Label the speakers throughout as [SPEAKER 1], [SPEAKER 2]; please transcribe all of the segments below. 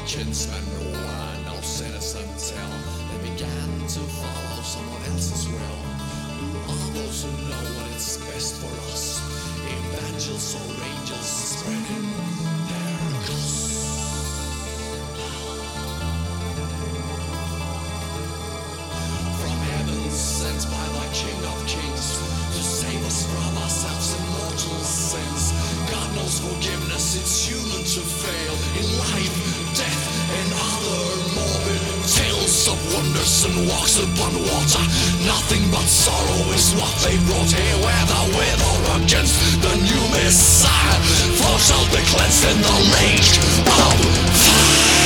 [SPEAKER 1] kinsmen know no citizen till they began to follow someone else's will. Who are those who know what is best for us? Evangels or angels spreading their gospel. From heaven sent by the King of Kings to save us from ourselves and mortal sins. God knows forgiveness, it's human to fail in life, death, and other morbid tales of wonders and walks upon water. Nothing but sorrow is what they brought here, whether with or against the new Messiah. For shall be cleansed in the lake of fire.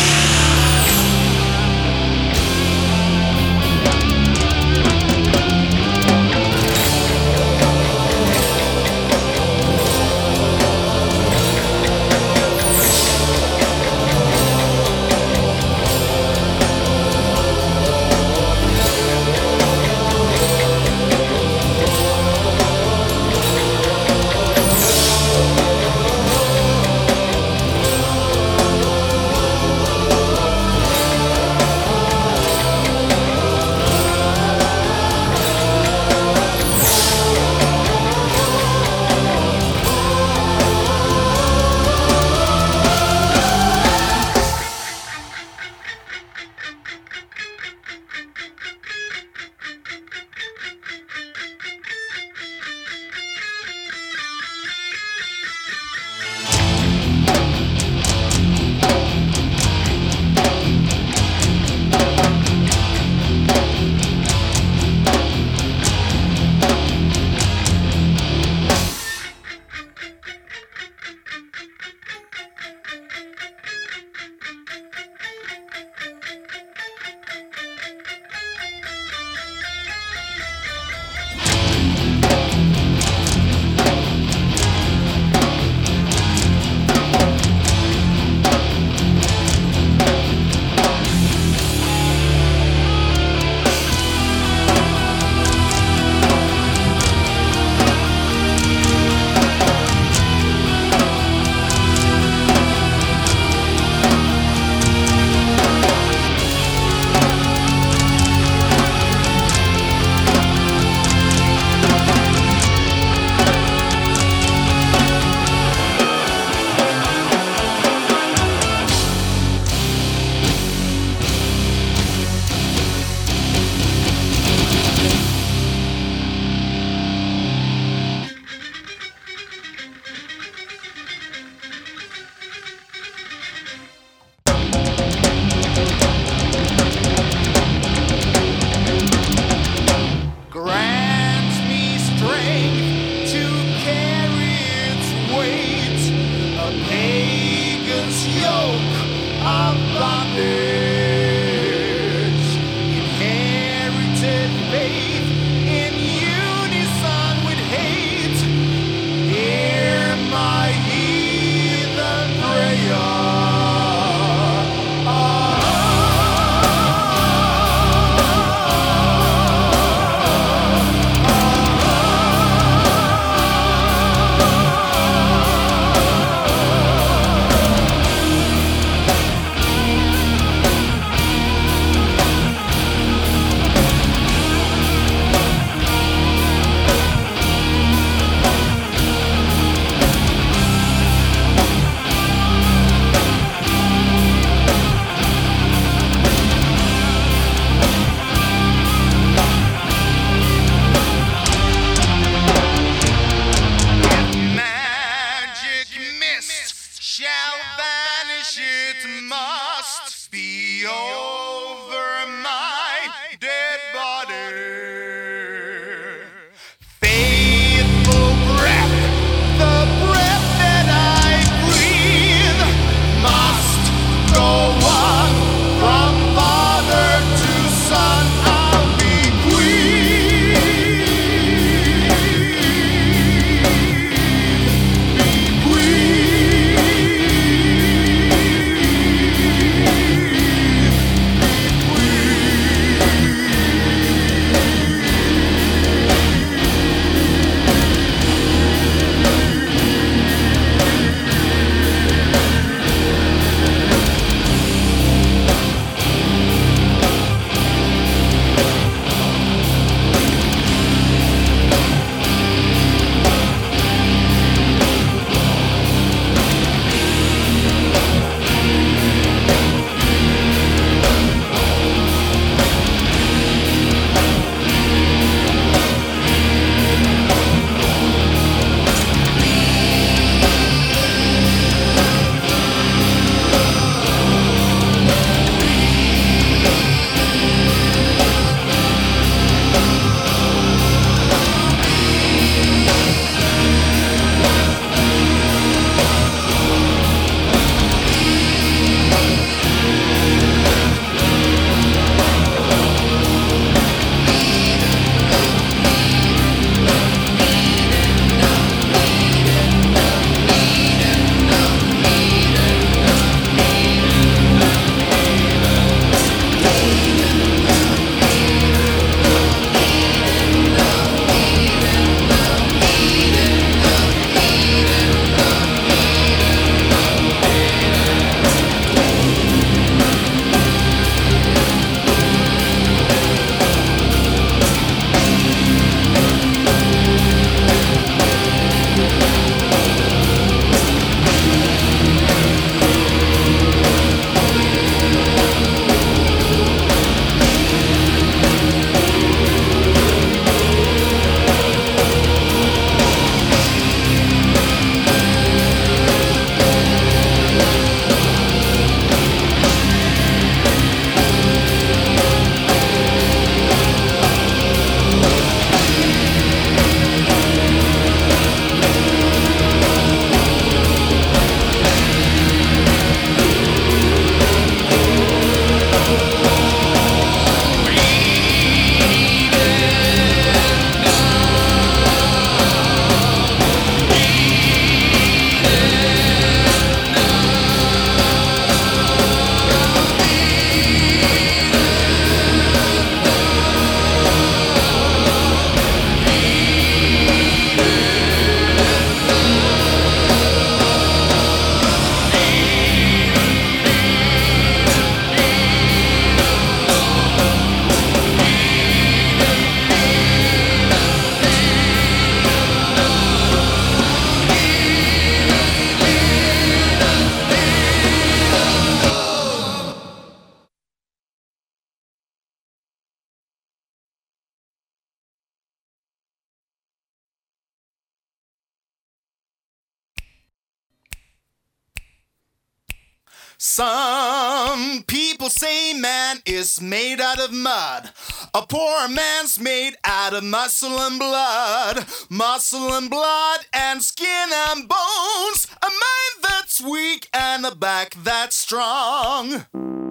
[SPEAKER 2] Some people say man is made out of mud. A poor man's made out of muscle and blood. Muscle and blood and skin and bones. A mind that's weak and a back that's strong.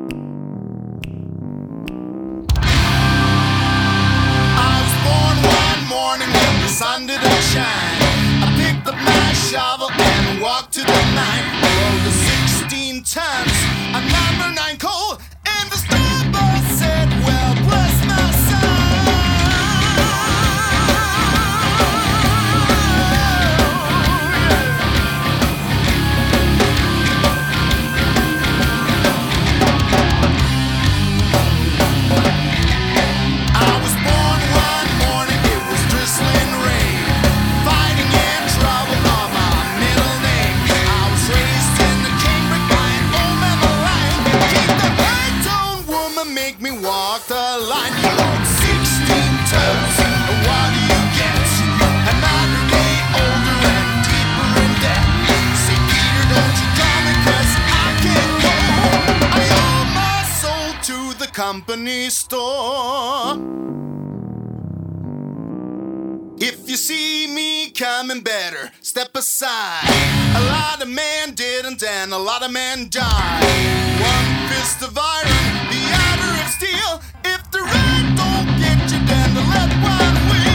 [SPEAKER 2] I was born one morning when the sun didn't shine. I picked up my shovel and walked to the mine. Rode the 16 tons, a number 9 coal, and the starboard said, well, bless my walk the line. You load 16 tons. What do you get? Another day older and deeper in debt. Say, Peter, don't you call me 'cause I can't go. I owe my soul to the company store. If you see me coming better, step aside. A lot of men didn't and a lot of men died. One fist of iron, the other of steel. If the right don't get you, then the left one will.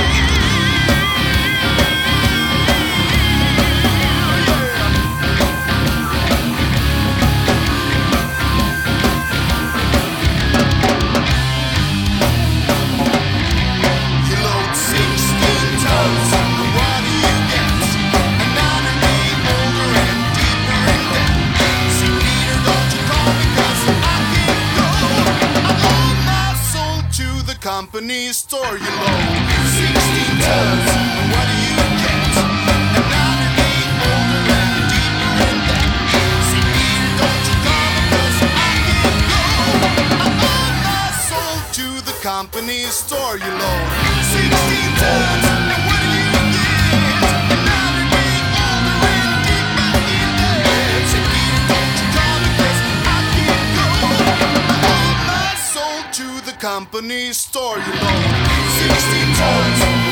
[SPEAKER 2] You load 16 tons, and what do you get? Another day older and deeper in debt. See, Peter, don't you call me 'cause I can't go. I owe my soul to the company store. You load 16 tons, and what do you get? Another day older and deeper in debt. See, Peter, don't you call me 'cause I can't go. I owe my soul to the company store. You load 16 tons, and what do you get? Another day older and deeper in debt. Say, Peter, don't you call me 'cause I can't go. I owe my soul to the company store. You load 16 tons.